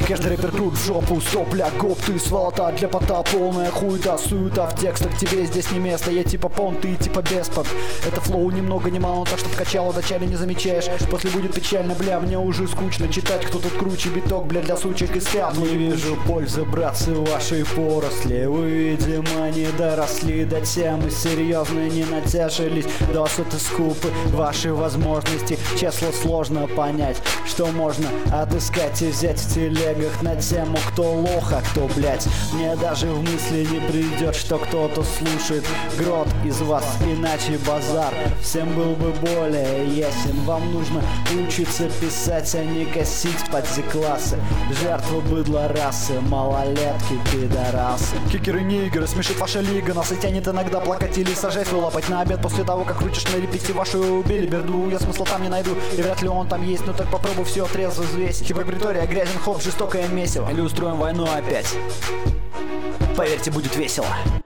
Каждый рэпер крут в жопу, сопля, гоп, ты сволота, для пота полная хуета, суета в текстах, тебе здесь не место, я типа пон, ты типа беспот. Это флоу ни много ни мало, так что качало вначале не замечаешь, после будет печально, бля, мне уже скучно читать, кто тут круче, биток, бля, для сучек и спят. Не вижу пользы, братцы, вашей поросли, вы, видимо, не доросли до темы, серьезно не натяжились, досыты скупы, ваши возможности, честно сложно понять, что можно отыскать и взять в телегах на тему, кто лох, а кто, блять. Мне даже в мысли не придет, что кто-то слушает грот из вас, иначе базар всем был бы более ясен. Вам нужно учиться писать, а не косить подзи-классы. Жертвы быдла расы, малолетки, пидорасы. Кикеры, нигеры, смешит ваша лига, нас и тянет иногда плакать или сажать, лапать на обед после того, как крутишь на репите вашу убили берду. Я смысла там не найду, и вряд ли он там есть, но так попробуй все трезво взвесить. Хипокритория, грязен хоп, жестокое месиво. Или устроим войну опять. Поверьте, будет весело.